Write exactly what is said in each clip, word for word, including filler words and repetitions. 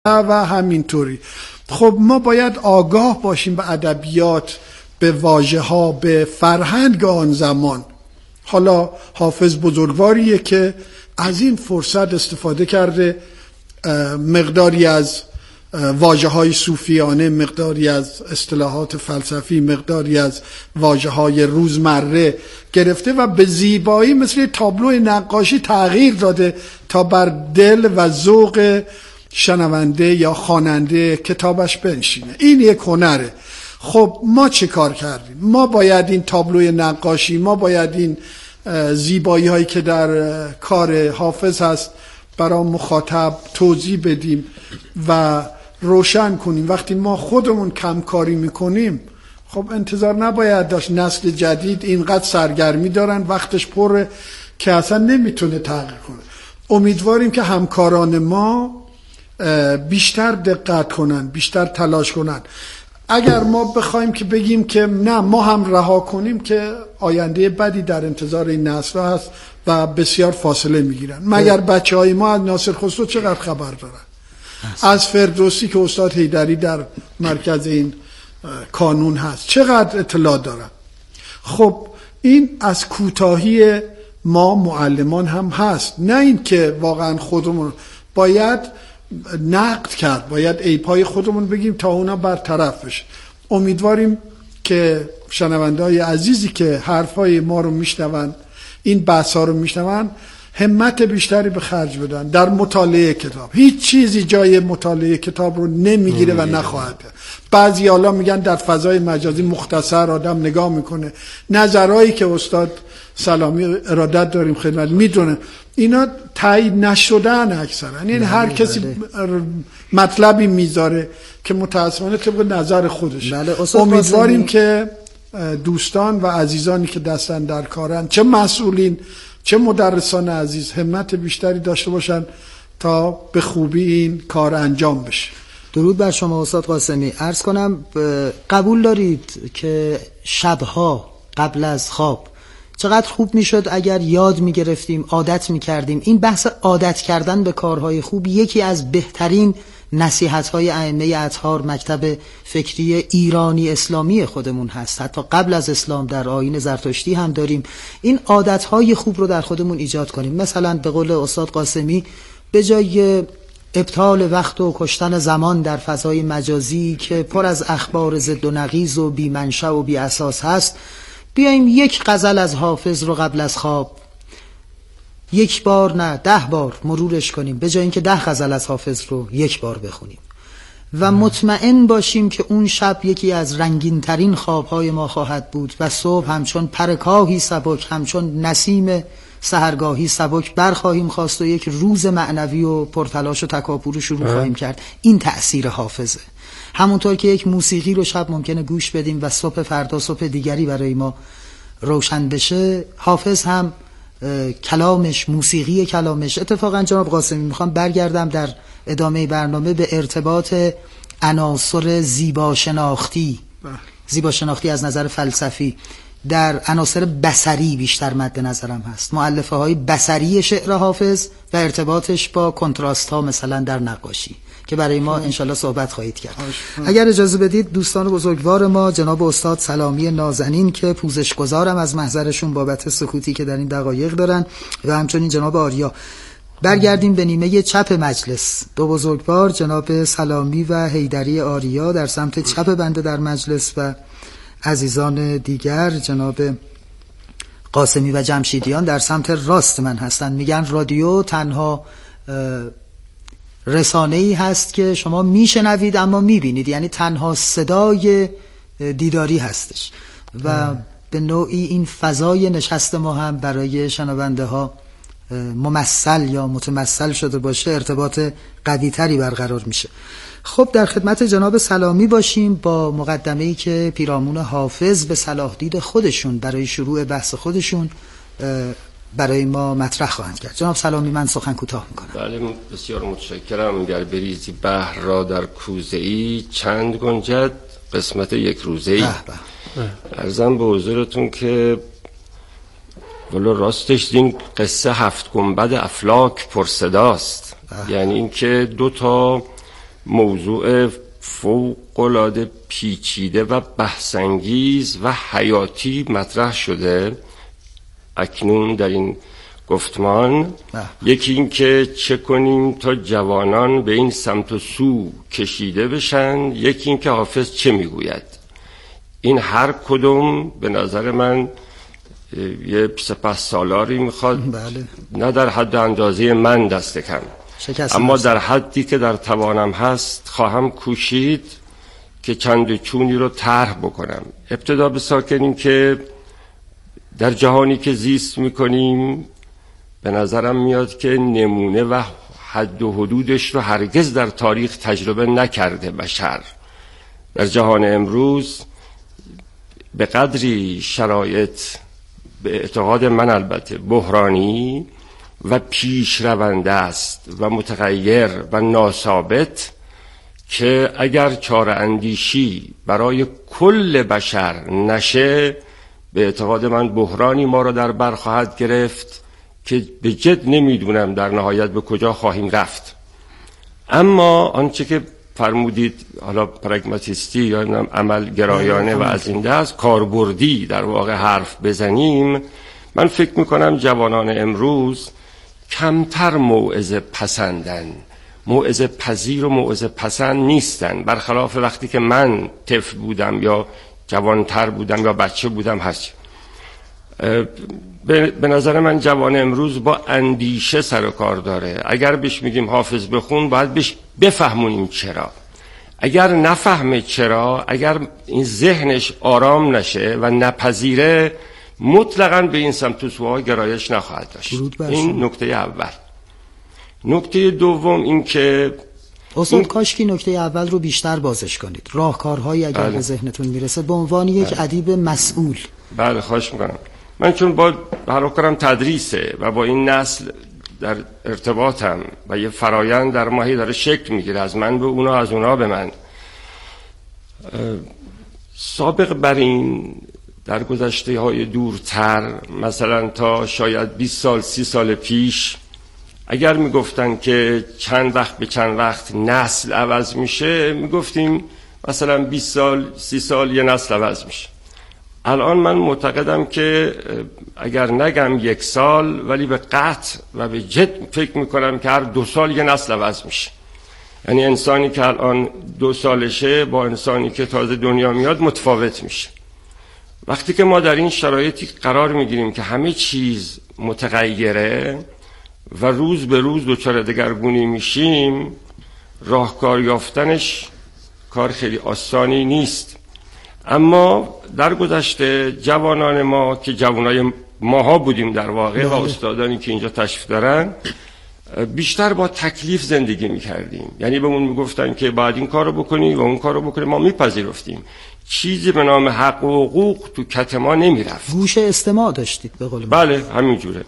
و همینطوری. خب ما باید آگاه باشیم به ادبیات، به واژه‌ها، به فرهنگ آن زمان. حالا حافظ بزرگواریه که از این فرصت استفاده کرده، مقداری از واژه‌های صوفیانه، مقداری از اصطلاحات فلسفی، مقداری از واژه‌های روزمره گرفته و به زیبایی مثل تابلو نقاشی تغییر داده تا بر دل و ذوق شنونده یا خواننده کتابش بنشینه. این یک هنره. خب ما چه کار کردیم؟ ما باید این تابلوی نقاشی، ما باید این زیبایی هایی که در کار حافظ هست برای مخاطب توضیح بدیم و روشن کنیم. وقتی ما خودمون کمکاری میکنیم، خب انتظار نباید داشت نسل جدید اینقدر سرگرمی دارن، وقتش پره که اصلا نمیتونه تغییر کنه. امیدواریم که همکاران ما بیشتر دقت کنن، بیشتر تلاش کنن. اگر ما بخوایم که بگیم که نه ما هم رها کنیم، که آینده بدی در انتظار این نسل هست و بسیار فاصله میگیرن. مگر بچه های ما از ناصر خسرو چقدر خبر دارن؟ از فردوسی که استاد حیدری در مرکز این کانون هست چقدر اطلاع دارن؟ خب این از کوتاهی ما معلمان هم هست، نه این که واقعا خودمون باید نقد کرد، باید عیب‌های خودمون بگیم تا اونا برطرف بشه. امیدواریم که شنونده‌های عزیزی که حرفای ما رو میشنون، این بحث‌ها رو میشنون، همت بیشتری به خرج بدن در مطالعه کتاب. هیچ چیزی جای مطالعه کتاب رو نمیگیره و نخواهد. بعضی حالا میگن در فضای مجازی مختصر آدم نگاه میکنه. نظرهایی که استاد سلامی ارادت داریم خدمت میدونه، اینا تایید نشدن اکثرا. یعنی هر کسی مطلبی میذاره که متاسفانه طبق نظر خودش. امیدواریم که دوستان و عزیزانی که دستن در کارن، چه مسئولین چه مدرسان عزیز، همت بیشتری داشته باشن تا به خوبی این کار انجام بشه. درود بر شما استاد قاسمی. عرض کنم قبول دارید که شبها قبل از خواب چقدر خوب میشد اگر یاد میگرفتیم، عادت میکردیم. این بحث عادت کردن به کارهای خوب یکی از بهترین نصیحت‌های ائمه اطهار، مکتب فکری ایرانی اسلامی خودمون هست. حتی قبل از اسلام در آیین زرتشتی هم داریم. این عادت‌های خوب رو در خودمون ایجاد کنیم. مثلا به قول استاد قاسمی، به جای ابطال وقت و کشتن زمان در فضای مجازی که پر از اخبار ضد و نقیض و بی منشأ و بی اساس هست، بیایم یک غزل از حافظ رو قبل از خواب یک بار نه ده بار مرورش کنیم، به جای اینکه ده غزل از حافظ رو یک بار بخونیم و مطمئن باشیم که اون شب یکی از رنگین ترین خوابهای ما خواهد بود و صبح همچون پرکاهی سبک، همچون نسیم سحرگاهی سبک برخواهیم خواست و یک روز معنوی و پرتلاش و تکاپو رو شروع خواهیم کرد. این تأثیر حافظه. همونطور که یک موسیقی رو شب ممکنه گوش بدیم و صبح فردا صبح دیگری برای ما روشن بشه، حافظ هم کلامش، موسیقی کلامش. اتفاقا جناب قاسمی میخوام برگردم در ادامه برنامه به ارتباط عناصر زیبا شناختی زیبا شناختی از نظر فلسفی در عناصر بصری بیشتر مد نظرم هست. مؤلفه های بصری شعر حافظ و ارتباطش با کنتراست ها مثلا در نقاشی که برای ما انشالله صحبت خواهید کرد. اگر اجازه بدید دوستان بزرگوار ما جناب استاد سلامی نازنین که پوزش گذارم از محضرشون بابت سکوتی که در این دقایق دارن و همچنین جناب آریا، برگردیم به نیمه چپ مجلس. دو بزرگوار جناب سلامی و حیدری آریا در سمت چپ بنده در مجلس و عزیزان دیگر جناب قاسمی و جمشیدیان در سمت راست من هستند. میگن رادیو تنها رسانه‌ای هست که شما میشنوید اما میبینید، یعنی تنها صدای دیداری هستش و اه. به نوعی این فضای نشست ما هم برای شنونده ها ممثل یا متمثل شده باشه، ارتباط قوی تری برقرار میشه. خب در خدمت جناب سلامی باشیم با مقدمه‌ای که پیرامون حافظ به صلاح دید خودشون برای شروع بحث خودشون برای ما مطرح خواهند کرد. جناب سلامی من سخن کوتاه میکنم. بله بسیار متشکرم. گر بریزی بحر را در کوزه‌ای چند گنجد قسمت یک روزه‌ای. عرضم به حضورتون که ولی راستش این قصه هفت گنبد افلاک پرصداست. یعنی این که دو تا موضوع فوق‌العاده پیچیده و بحث‌انگیز و حیاتی مطرح شده اکنون در این گفتمان. یکی این که چه کنیم تا جوانان به این سمت و سو کشیده بشن، یکی این که حافظ چه میگوید. این هر کدوم به نظر من یه سپس سالاری میخواد. بله. نه در حد اندازه من دست کم، اما در حدی که در توانم هست خواهم کوشید که چند چونی رو طرح بکنم. ابتدا به ساکنیم که در جهانی که زیست میکنیم به نظرم میاد که نمونه و حد و حدودش رو هرگز در تاریخ تجربه نکرده بشر. در جهان امروز به قدری شرایط به اعتقاد من البته بحرانی و پیش رونده است و متغیر و ناثابت که اگر چاره اندیشی برای کل بشر نشه به اعتقاد من بحرانی ما را در بر خواهد گرفت که به جد نمیدونم در نهایت به کجا خواهیم رفت. اما آنچه که فرمودید حالا پرگماتیستی یا عمل گرایانه و از این دست کاربردی در واقع حرف بزنیم، من فکر میکنم جوانان امروز کمتر موعظه پسندن، موعظه پذیر و موعظه پسند نیستن، برخلاف وقتی که من طفل بودم یا جوانتر بودم یا بچه بودم هست. به نظر من جوان امروز با اندیشه سر و کار داره. اگر بهش میگیم حافظ بخون باید بهش بفهمونیم چرا. اگر نفهمه چرا، اگر این ذهنش آرام نشه و نپذیره، مطلقاً به این سمت و سوها گرایش نخواهد داشت. این نکته اول. نکته دوم این که استاد این... کاش که نکته اول رو بیشتر بازش کنید. راهکارهایی اگر بله. به ذهنتون میرسه به عنوان یک بله. ادیب مسئول. بله خواهش میکنم. من چون با هر کارم تدریسه و با این نسل در ارتباطم و یه فرایند در ماهی داره شکل میگیره، از من به اونا، از اونا به من. سابق بر این در گذشته های دورتر، مثلا تا شاید بیست سال سی سال پیش، اگر میگفتن که چند وقت به چند وقت نسل عوض میشه، میگفتیم مثلا بیست سال سی سال یه نسل عوض میشه. الان من معتقدم که اگر نگم یک سال، ولی به قطع و به جد فکر میکنم که هر دو سال یه نسل عوض میشه. یعنی انسانی که الان دو سالشه با انسانی که تازه دنیا میاد متفاوت میشه. وقتی که ما در این شرایطی قرار میگیریم که همه چیز متغیره و روز به روز دچار دگرگونی میشیم، راهکار یافتنش کار خیلی آسانی نیست. اما در گذشته جوانان ما که جوانای ماها بودیم در واقع و استادانی که اینجا تشریف دارن، بیشتر با تکلیف زندگی میکردیم. یعنی به اون میگفتن که باید این کارو بکنی و اون کارو بکنی، ما میپذیرفتیم. چیزی به نام حق و حقوق تو کت ما نمیرفت. گوش استماع داشتید به قول من. بله همین جوره.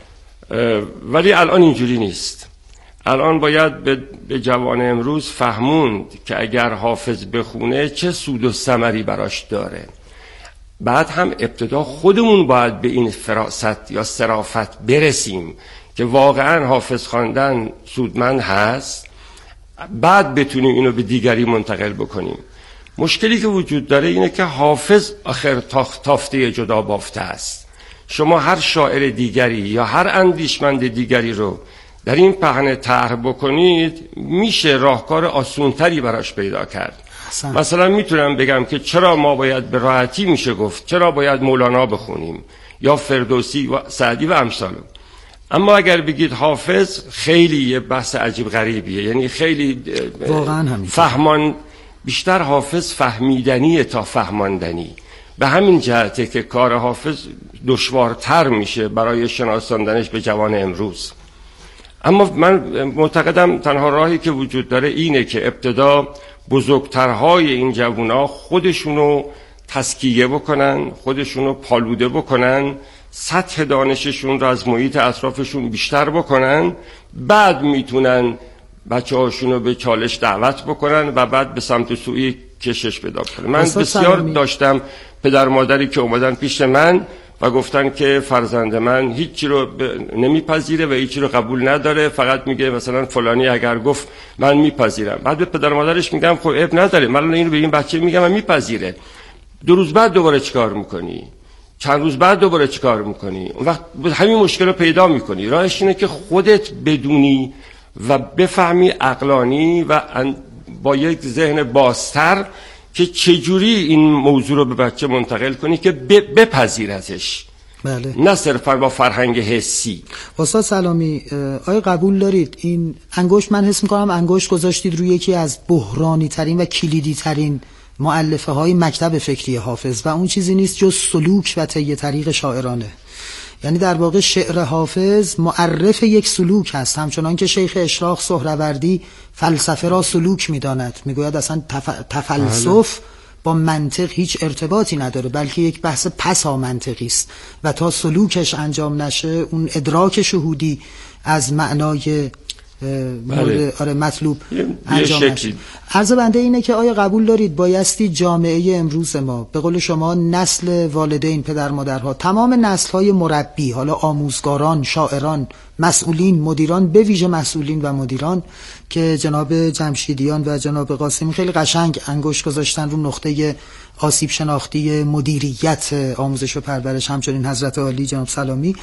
ولی الان اینجوری نیست. الان باید به, به جوان امروز فهموند که اگر حافظ بخونه چه سود و ثمری براش داره. بعد هم ابتدا خودمون باید به این فراست یا صرافت برسیم که واقعا حافظ خواندن سودمند هست، بعد بتونیم اینو به دیگری منتقل بکنیم. مشکلی که وجود داره اینه که حافظ آخر تافته جدا بافته است. شما هر شاعر دیگری یا هر اندیشمند دیگری رو در این پهنه طرح بکنید، میشه راهکار آسونتری براش پیدا کرد. حسن. مثلا میتونم بگم که چرا ما باید به راحتی میشه گفت چرا باید مولانا بخونیم یا فردوسی و سعدی و امثال. اما اگر بگید حافظ، خیلی یه بحث عجیب غریبیه. یعنی خیلی واقعا فهمان، بیشتر حافظ فهمیدنیه تا فهماندنی. به همین جهته که کار حافظ دشوارتر میشه برای شناساندنش به جوان امروز. اما من معتقدم تنها راهی که وجود داره اینه که ابتدا بزرگترهای این جوونا خودشونو تزکیه بکنن، خودشونو پالوده بکنن، سطح دانششون رو از محیط اطرافشون بیشتر بکنن، بعد میتونن بچه هاشونو به چالش دعوت بکنن و بعد به سمت سوی کشش پیدا کنن. من بسیار داشتم پدر مادری که اومدن پیش من و گفتن که فرزند من هیچی رو ب... نمیپذیره و هیچی رو قبول نداره، فقط میگه مثلا فلانی اگر گفت من میپذیرم. بعد به پدر مادرش میگم خب عیب نداره، من اینو به این بچه میگم من میپذیره. دو روز بعد دوباره چیکار میکنی؟ چند روز بعد دوباره چیکار میکنی؟ اون وقت همین مشکل رو پیدا میکنی. راهش اینه که خودت بدونی و بفهمی عقلانی و با یک ذهن بازتر که چجوری این موضوع رو به بچه منتقل کنی که بپذیرتش. بله. نه صرفا با فرهنگ حسی. استاد سلامی، آیا قبول دارید این انگشت، من حس میکنم انگشت گذاشتید روی یکی از بحرانی ترین و کلیدی ترین مؤلفه های مکتب فکری حافظ و اون چیزی نیست جز سلوک و طی طریق شاعرانه. یعنی در واقع شعر حافظ معرف یک سلوک هست، همچنان که شیخ اشراق سهروردی فلسفه را سلوک می‌داند، میگوید اصلا تف... تفلسف با منطق هیچ ارتباطی نداره، بلکه یک بحث پسا منطقی است و تا سلوکش انجام نشه اون ادراک شهودی از معنای مورد آره مطلوب انجام نشه. عرض بنده اینه که آیا قبول دارید بایستی جامعه امروز ما، به قول شما نسل والدین، پدر مادرها، تمام نسل‌های مربی، حالا آموزگاران، شاعران، مسئولین، مدیران، به ویژه مسئولین و مدیران که جناب جمشیدیان و جناب قاسمی خیلی قشنگ انگشت گذاشتن رو نقطه آسیب شناختی مدیریت آموزش و پرورش، همچنین حضرت عالی جناب سلامی،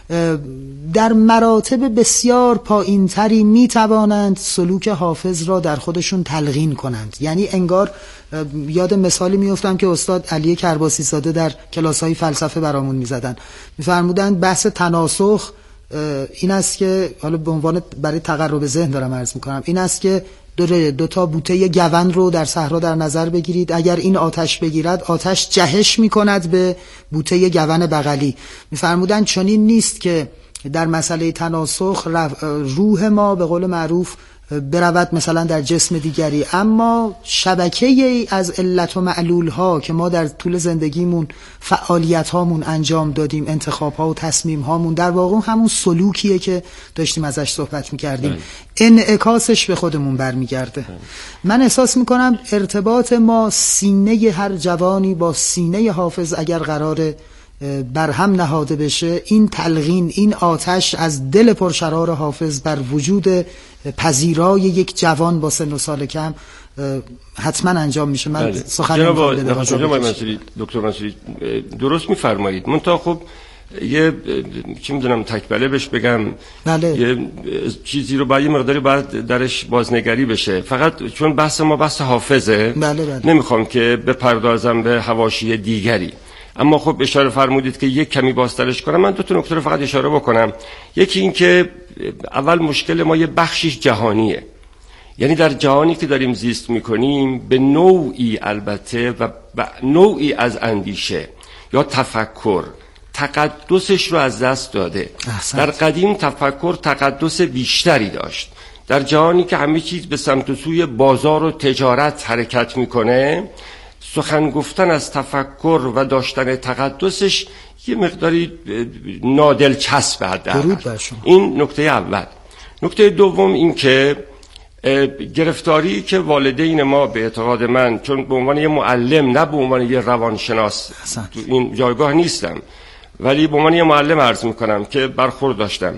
در مراتب بسیار پایین‌تری می توانند سلوک حافظ را در خودشون تلقین کنند. یعنی انگار یاد مثالی میافتم که استاد علی کرباسی زاده در کلاس‌های فلسفه برامون می‌زدن، می‌فرمودند بحث تناسخ این است که، حالا به عنوان برای تقرب ذهن دارم عرض می‌کنم، این است که دو, دو تا بوته گون رو در صحرا در نظر بگیرید، اگر این آتش بگیرد آتش جهش میکند به بوته گون بغلی. میفرمودند چنین نیست که در مسئله تناسخ روح ما به قول معروف برود مثلا در جسم دیگری، اما شبکه ای از علت و معلول ها که ما در طول زندگیمون فعالیت هامون انجام دادیم، انتخاب ها و تصمیم هامون، در واقع همون سلوکیه که داشتیم ازش صحبت میکردیم، انعکاسش به خودمون برمیگرده. من احساس میکنم ارتباط ما، سینه هر جوانی با سینه حافظ اگر قراره برهم نهاده بشه، این تلقین، این آتش از دل پرشرار حافظ بر وجود پذیرای یک جوان با سن و سال کم حتما انجام میشه. من بله. سخن منصوری دکتر منصوری درست میفرمایید. منتها خب یه چی میدونم تکبله بهش بگم، بله. یه چیزی رو با یه مقداری باید درش بازنگری بشه، فقط چون بحث ما بحث حافظه، بله بله. نمیخوام که بپردازم به حواشی دیگری. اما خب اشاره فرمودید که یک کمی بازترش کنم. من دو تا نکته رو فقط اشاره بکنم. یکی این که اول مشکل ما یه بخشش جهانیه، یعنی در جهانی که داریم زیست میکنیم به نوعی البته و نوعی از اندیشه یا تفکر تقدسش رو از دست داده. احسنت. در قدیم تفکر تقدس بیشتری داشت. در جهانی که همه چیز به سمت و سوی بازار و تجارت حرکت میکنه، سخن گفتن از تفکر و داشتن تقدسش یه مقداری نادلچسب حداقل. این نکته اول. نکته دوم این که گرفتاری که والدین ما به اعتقاد من، چون به عنوان یه معلم نه به عنوان یه روانشناس تو این جایگاه نیستم، ولی به عنوان یه معلم عرض میکنم که برخورد داشتم،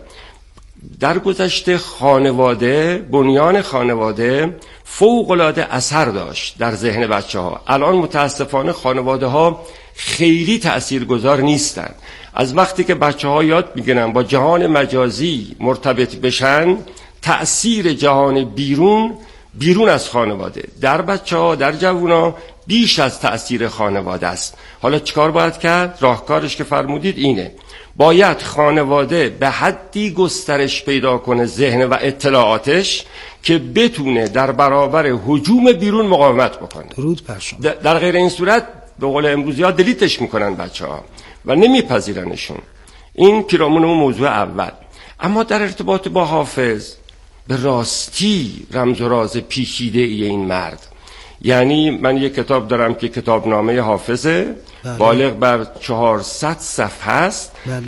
در گذشته خانواده، بنیان خانواده فوق‌العاده اثر داشت در ذهن بچه ها. الان متاسفانه خانواده ها خیلی تأثیرگذار نیستن. از وقتی که بچه ها یاد میگیرن با جهان مجازی مرتبط بشن، تأثیر جهان بیرون بیرون از خانواده در بچه ها، در جوان ها بیش از تأثیر خانواده است. حالا چیکار باید کرد؟ راهکارش که فرمودید اینه، باید خانواده به حدی گسترش پیدا کنه ذهن و اطلاعاتش که بتونه در برابر هجوم بیرون مقاومت بکنه. درود بر شما. در غیر این صورت به قول امروزی ها دلیتش میکنن بچه ها و نمیپذیرنشون. این پیرامون اون موضوع اول. اما در ارتباط با حافظ، به راستی رمز و راز پیچیده ای این مرد. یعنی من یک کتاب دارم که کتابنامه حافظه، بله. بالغ بر چهارصد صفحه است. بله.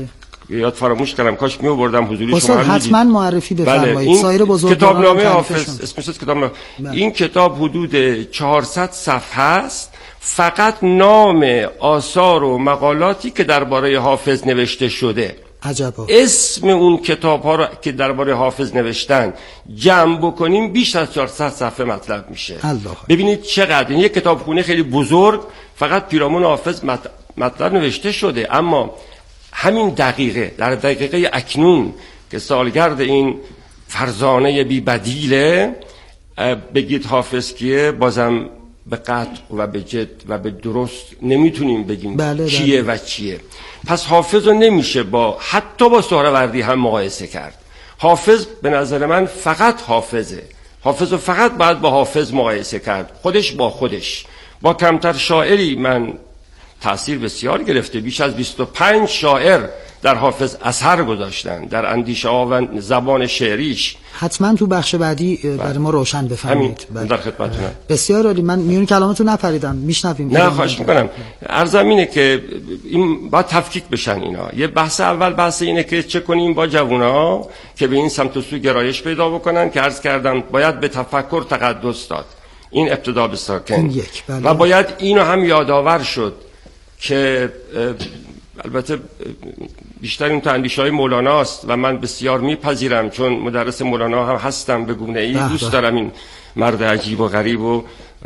یاد فراموش کردم، کاش می آوردم حضوری شما هم حتما معرفی بفرمایید. بله. سایر بزرگواران کتابنامه حافظ اسمش کتابنامه بله. این کتاب حدود چهارصد صفحه است، فقط نام آثار و مقالاتی که درباره حافظ نوشته شده. عجبا. اسم اون کتاب ها رو که درباره حافظ نوشتن جمع بکنیم بیش از چهارصد صفحه مطلب میشه. الله. ببینید چقدر این یک کتابخونه خیلی بزرگ فقط پیرامون حافظ مطلب نوشته شده. اما همین دقیقه، در دقیقه اکنون که سالگرد این فرزانه بی بدیله، بگید حافظ کیه، بازم به قطع و به جد و به درست نمیتونیم بگیم بله کیه بله. و چیه. پس حافظ رو نمیشه با حتی با سهروردی هم مقایسه کرد. حافظ به نظر من فقط حافظه. حافظ رو فقط باید با حافظ مقایسه کرد، خودش با خودش. با کمتر شاعری من تأثیر بسیار گرفته، بیش از بیست و پنج شاعر در حافظ اثر گذاشتن در اندیشه ها و زبان شعریش. حتما تو بخش بعدی برای ما روشن بفرمایید. بله. در خدمتتونم. بسیار عالی. من میون کلامتون نپریدم، میشنویم. نه خواهش میکنم. عرضم اینه که این باید تفکیک بشن اینا. یه بحث اول بحث اینه که چه کنیم با جوونا که به این سمت و سو گرایش پیدا بکنن، که عرض کردم باید به تفکر تقدس داد. این ابتدا به ساکن. بله. و باید اینو هم یادآور شد که البته بیشتر این تو اندیشه‌های مولاناست و من بسیار میپذیرم چون مدرس مولانا هم هستم به گونه ای. دوست دارم این مرد عجیب و غریب و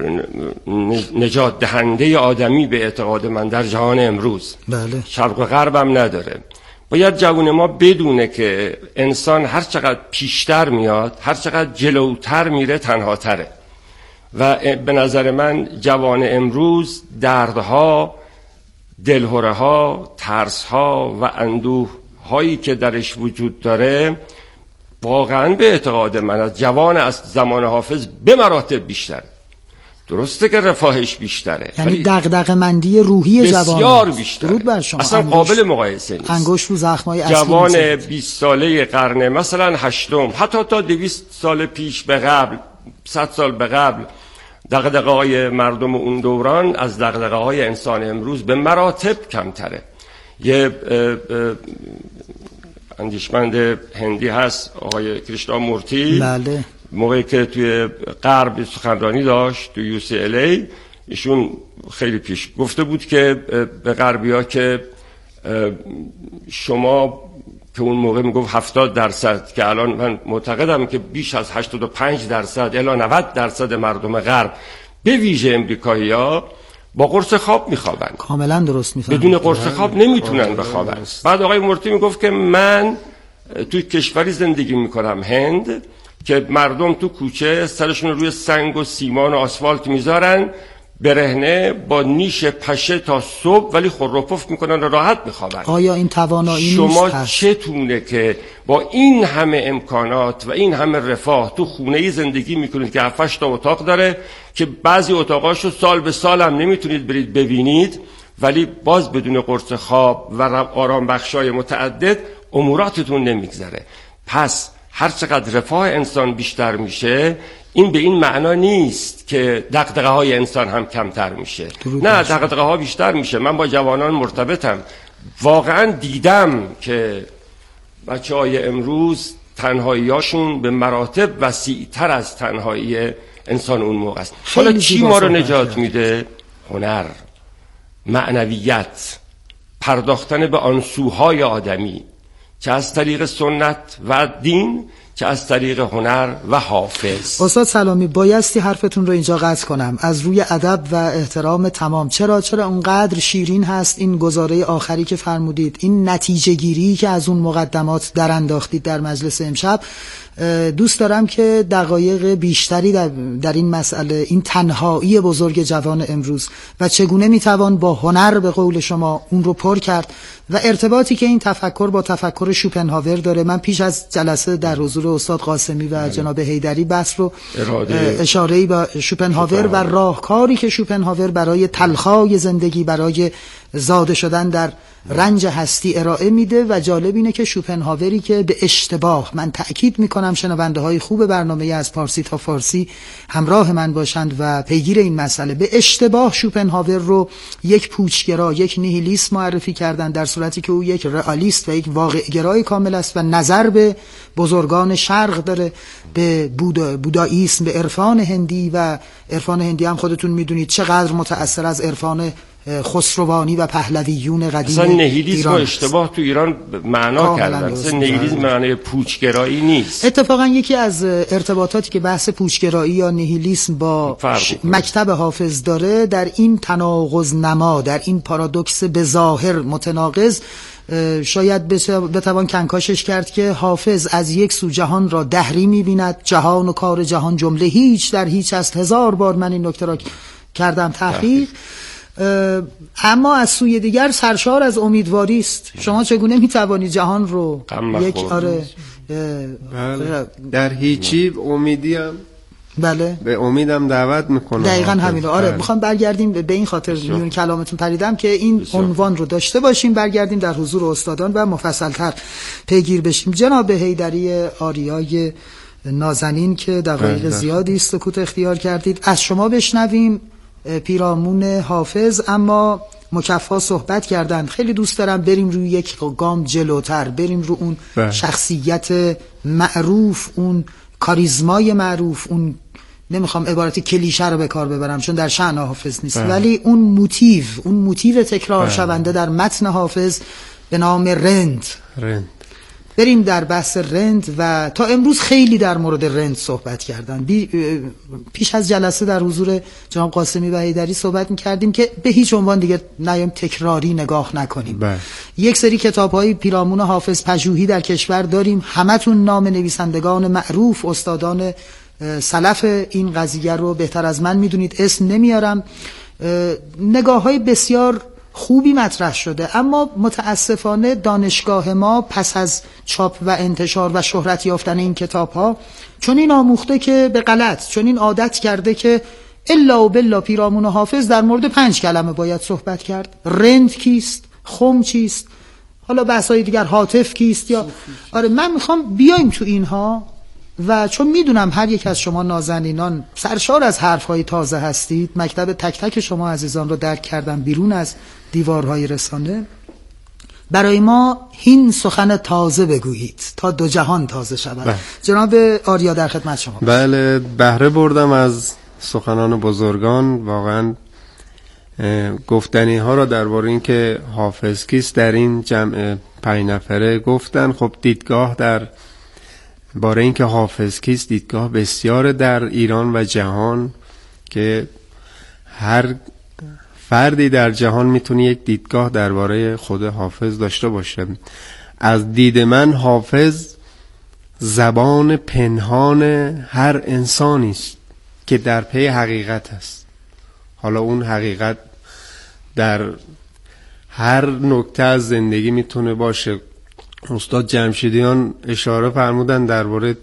نجات دهنده آدمی به اعتقاد من در جهان امروز. بله. شرق و غربم نداره. باید جوان ما بدونه که انسان هر چقدر پیشتر میاد، هر چقدر جلوتر میره، تنها تره. و به نظر من جوان امروز دردها، دلهره ها، ترس ها و اندوه هایی که درش وجود داره واقعا به اعتقاد من از جوان از زمان حافظ به مراتب بیشتر. درسته که رفاهش بیشتره، یعنی دغدغه مندی روحی جوان بسیار بیشتره. درود بر شما. اصلا قابل مقایسه نیست. انگشت رو زخمای اصلی جوان بیست ساله قرن مثلا هشتم، حتی تا دویست سال پیش به قبل، صد سال به قبل، دغدغه های مردم اون دوران از دغدغه های انسان امروز به مراتب کمتره. یه اندیشمند هندی هست آقای کرشنا مورتی. بله. موقعی که توی غرب سخنرانی داشت تو یو سی ال ای، ایشون خیلی پیش گفته بود که به غربی‌ها که شما، که اون موقع میگفت هفتاد درصد، که الان من معتقدم که بیش از هشتاد و پنج درصد الی نود درصد مردم غرب به ویژه امریکایی‌ها با قرص خواب میخوابن. کاملا درست میفهمم. بدون قرص خواب نمیتونن بخوابن. بعد آقای مورتی میگفت که من توی کشوری زندگی میکنم، هند، که مردم تو کوچه سرشون روی سنگ و سیمان و آسفالت میذارن برهنه با نیش پشه تا صبح، ولی خروپف میکنن و راحت میخوابن. آیا این توانایی شما نیست؟ چتونه که با این همه امکانات و این همه رفاه تو خونه‌ای زندگی میکنید که هفت تا اتاق داره، که بعضی اتاقاشو سال به سال هم نمیتونید برید ببینید، ولی باز بدون قرص خواب و آرام بخشای متعدد اموراتتون نمیگذره. پس هر چقدر رفاه انسان بیشتر میشه، این به این معنا نیست که دغدغه های انسان هم کمتر میشه. نه، دغدغه ها بیشتر میشه. من با جوانان مرتبطم، واقعا دیدم که بچه های امروز تنهاییاشون به مراتب وسیع‌تر از تنهایی انسان اون موقع است. حالا چی ما رو نجات میده؟ هنر، معنویت، پرداختن به آنسوهای آدمی، چه از طریق سنت و دین، چه از طریق هنر و حافظ. استاد سلامی، بایستی حرفتون رو اینجا قطع کنم از روی ادب و احترام تمام. چرا چرا اونقدر شیرین هست این گزاره آخری که فرمودید، این نتیجه گیری که از اون مقدمات در انداختید در مجلس امشب. دوست دارم که دقایق بیشتری در, در این مسئله، این تنهایی بزرگ جوان امروز و چگونه میتوان با هنر به قول شما اون رو پر کرد و ارتباطی که این تفکر با تفکر شوپنهاور داره. من پیش از جلسه در حضور استاد قاسمی و بله. جناب حیدری بحث رو اراده اشاره‌ای به شوپنهاور و راهکاری که شوپنهاور برای تلخای زندگی، برای زاده شدن در رنج هستی ارائه میده. و جالب اینه که شوپنهاوری که به اشتباه، من تأکید میکنم شنونده های خوب برنامه از پارسی تا فارسی همراه من باشند و پیگیر این مسئله، به اشتباه شوپنهاور رو یک پوچگرا، یک نیهیلیست معرفی کردن، در صورتی که او یک رئالیست و یک واقع‌گرای کامل است و نظر به بزرگان شرق داره، به بودا، بوداییسم، به عرفان هندی. و عرفان هندی هم خودتون میدونید چقدر متأثر از عرفان خسروانی و پهلویون قدیم اصلا نهیلیسم و ایران اشتباه است. تو ایران معنا کردن. اصلا نهیلیسم معنی پوچگرایی نیست. اتفاقا یکی از ارتباطاتی که بحث پوچگرایی یا نهیلیسم با مکتب حافظ داره، در این تناقض نما، در این پارادوکس به ظاهر متناقض، شاید بتوان کنکاشش کرد که حافظ از یک سو جهان را دهری می‌بیند، جهان و کار جهان جمله هیچ در هیچ است. هزار بار من این نکته را کردم تحقیق. اما از سوی دیگر سرشار از امیدواری است. شما چگونه میتوانید جهان رو یک آره بله. در هیچی امیدیم، بله، به امیدم دعوت میکنم. دقیقاً همین. آره بله. میخوام برگردیم به این خاطر میون کلامتون پریدم که این بسیار. عنوان رو داشته باشیم، برگردیم در حضور استادان و مفصل‌تر پیگیر بشیم. جناب حیدری آریای نازنین که دقایق زیادی سکوت اختیار کردید، از شما بشنویم. پیرامون حافظ اما مکفا صحبت کردند. خیلی دوست دارم بریم روی یک گام جلوتر، بریم رو اون بله. شخصیت معروف، اون کاریزمای معروف، اون نمیخوام عبارت کلیشه رو به کار ببرم چون در شأن حافظ نیست بله. ولی اون موتیو، اون موتیو تکرار بله. شونده در متن حافظ به نام رند. رند بریم در بحث رند. و تا امروز خیلی در مورد رند صحبت کردن. پیش از جلسه در حضور جناب قاسمی و حیدری صحبت می‌کردیم که به هیچ عنوان دیگه نیایم تکراری نگاه نکنیم. بله. یک سری کتاب‌های پیرامون حافظ پژوهی در کشور داریم، همتون نام نویسندگان معروف، استادان سلف این قضیه رو بهتر از من میدونید، اسم نمیارم. نگاه‌های بسیار خوبی مطرح شده، اما متاسفانه دانشگاه ما پس از چاپ و انتشار و شهرت یافتن این کتاب‌ها چون این آموخته که به غلط، چون این عادت کرده که الا و بلا پیرامون حافظ در مورد پنج کلمه باید صحبت کرد. رند کیست؟ خم چیست؟ حالا بحث‌های دیگر، هاتف کیست؟ یا آره من میخوام بیایم تو اینها و چون میدونم هر یک از شما نازنینان سرشار از حرف‌های تازه هستید، مکتب تک تک شما عزیزان رو درک کردم بیرون از دیوارهای رسانه، برای ما هین سخن تازه بگویید تا دو جهان تازه شود. بله. جناب آریا در خدمت شما. بله، بهره بردم از سخنان بزرگان. واقعا گفتنی ها را درباره این که حافظ کیست در این جمع پنج نفره گفتن. خب دیدگاه در باره این که حافظ کیست دیدگاه بسیار در ایران و جهان که هر فردی در جهان میتونه یک دیدگاه درباره خود حافظ داشته باشه. از دید من حافظ زبان پنهان هر انسانی است که در پی حقیقت است. حالا اون حقیقت در هر نکته از زندگی میتونه باشه. استاد جمشیدیان اشاره فرمودن درباره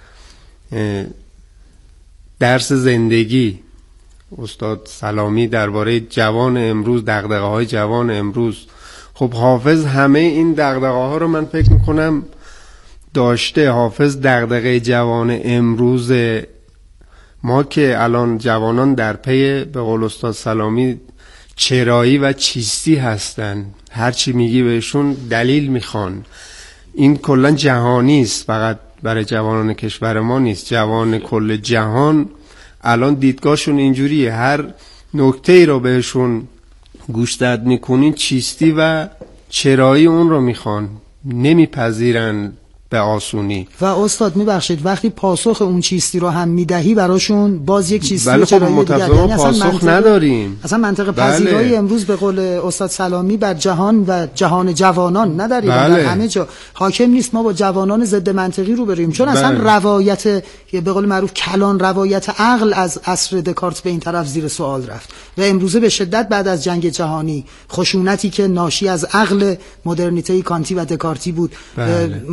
درس زندگی، استاد سلامی درباره جوان امروز، دغدغه‌های جوان امروز. خب حافظ همه این دغدغه‌ها رو من فکر میکنم داشته. حافظ دغدغه جوان امروز ما که الان جوانان در پی به قول استاد سلامی چرایی و چیستی هستن، هرچی میگی بهشون دلیل میخوان. این کلا جهانی است، فقط برای جوانان کشور ما نیست، جوان کل جهان الان دیدگاهشون اینجوریه. هر نکته ای رو بهشون گوشزد میکنین چیستی و چرایی اون رو میخوان، نمیپذیرن به آسونی. و استاد میبخشید وقتی پاسخ اون چیستی رو هم میدهی براشون باز یک چیستی بله چرایی دیگر، یعنی پاسخ منطق نداریم. اصلا منطق پذیرایی بله. امروز به قول استاد سلامی بر جهان و جهان جوانان نداریم، بله. در همه جا حاکم نیست. ما با جوانان ضد منطقی رو بریم، چون بله. اصلا روایت به قول معروف کلان روایت عقل از عصر دکارت به این طرف زیر سوال رفت و امروزه به شدت بعد از جنگ جهانی خشونتی که ناشی از عقل مدرنیته کانتی و دکارتی بود، بله. ما نسبت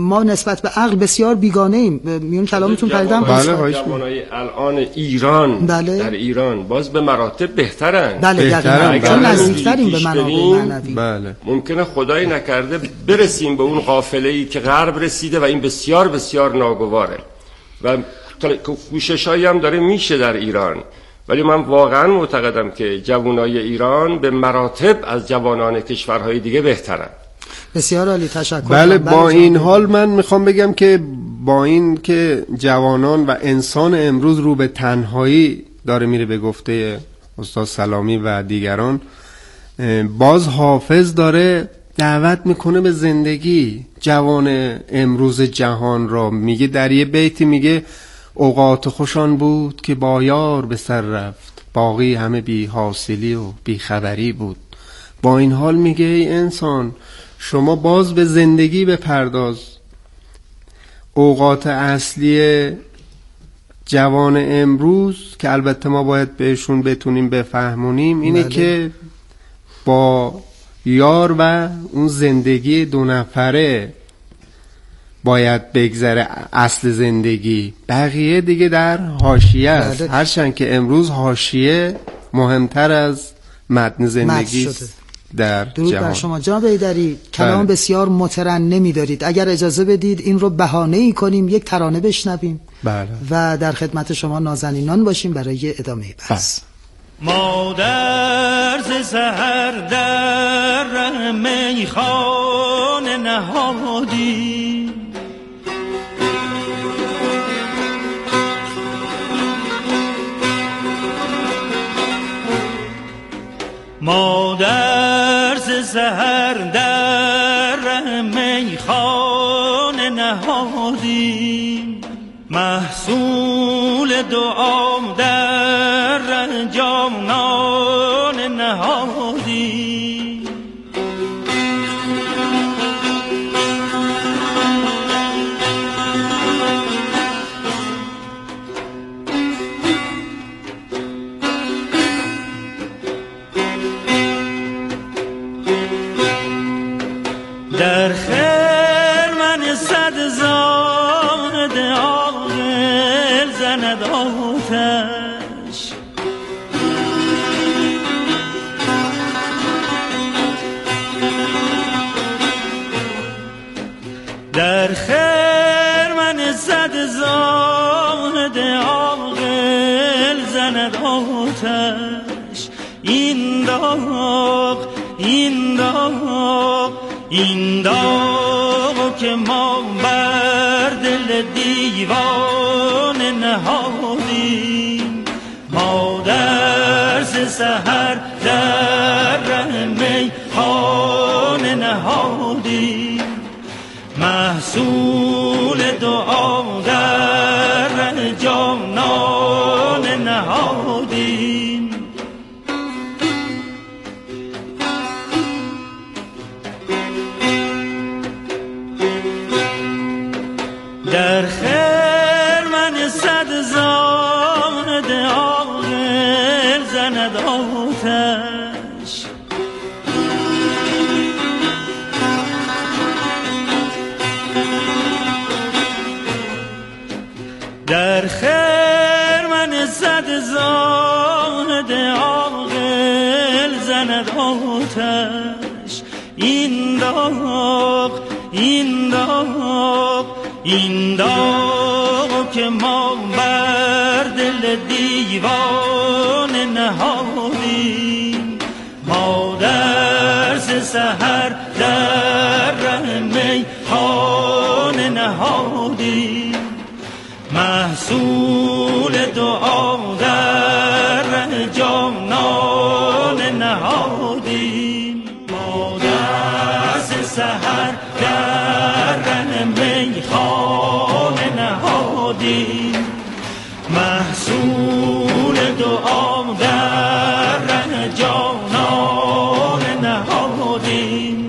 نسبت به عقل بسیار بیگانه ایم. میون کلامتون پریدم. بله جوانای الان ایران بله. در ایران باز به مراتب بهترن. بله بهترن. چون نزدیکتریم به منابع معنوی. بله. ممکنه خدایی نکرده برسیم به اون قافله‌ای که غرب رسیده و این بسیار بسیار ناگواره و کوششایی هم داره میشه در ایران، ولی من واقعا معتقدم که جوانای ایران به مراتب از جوانان کشورهای دیگه بهترن. بسیار عالی، تشکر. بله با این حال من میخوام بگم که با این که جوانان و انسان امروز رو به تنهایی داره میره به گفته استاد سلامی و دیگران، باز حافظ داره دعوت میکنه به زندگی. جوان امروز جهان را میگه در یه بیتی میگه اوقات خوشان بود که با یار به سر رفت، باقی همه بی حاصلی و بی خبری بود. با این حال میگه ای انسان شما باز به زندگی بپرداز. اوقات اصلی جوان امروز که البته ما باید بهشون بتونیم بفهمونیم اینه بله. که با یار و اون زندگی دو نفره باید بگذره اصل زندگی، بقیه دیگه در حاشیه است. هرچند که امروز حاشیه مهمتر از متن زندگی است در درود جهان. بر شما جناب حیدری، کلام بسیار مترنمی دارید. اگر اجازه بدید این رو بهانه‌ای کنیم، یک ترانه بشنویم بله. و در خدمت شما نازنینان باشیم برای ادامه بحث. مادر ز سحر در میخانه نهادی، مادر ز سحر در میخانه نهادی، محصول دعام در جانان نهادی. در خرمن صد زاد عاقل زند آتش، در خرمن صد زاد عاقل زند آتش. این داغ این داغ این داغ که ما بر دل دیوان نهادیم، مادر ز سحر در میخانه نهادیم، محصول دعا در جانان نهادیم. در خرمن صد زاد عاقل زند آتش، در خرمن صد زاد عاقل زند آتش. این داغ این داغ این داغ که ما بر دل دیوان نهادیم، مادر ز سحر در میخانه نهادیم، محصول دعا در جانان نهادیم، مادر ز سحر در میخانه نهادیم، محصول دعا در جانان نهادیم.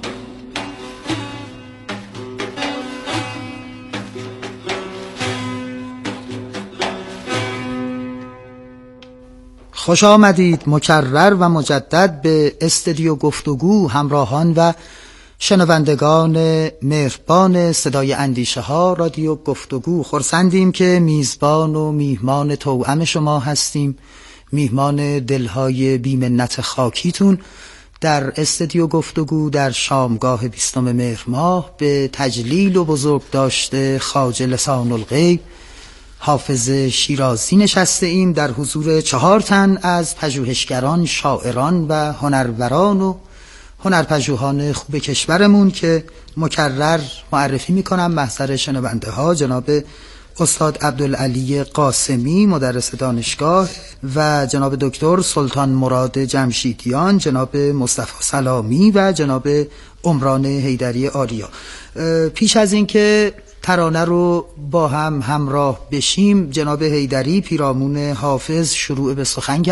خوش آمدید مکرر و مجدد به استودیو گفتگو همراهان و شنوندگان مهربان صدای اندیشه ها رادیو گفتگو، خرسندیم که میزبان و میهمان توأم شما هستیم، میهمان دلهای بیمنت خاکیتون در استودیو گفتگو در شامگاه بیستم مهر ماه به تجلیل و بزرگ داشته خواجه لسان الغیب حافظ شیرازی نشسته ایم در حضور چهار تن از پژوهشگران، شاعران و هنروران و هنرپژوهان خوب کشورمون که مکرر معرفی میکنم محضر شنونده ها. جناب استاد عبدالعلی قاسمی مدرس دانشگاه و جناب دکتر سلطان مراد جمشیدیان، جناب مصطفی سلامی و جناب عمران حیدری آریا. پیش از این که ترانه رو با هم همراه بشیم، جناب حیدری پیرامون حافظ شروع به سخن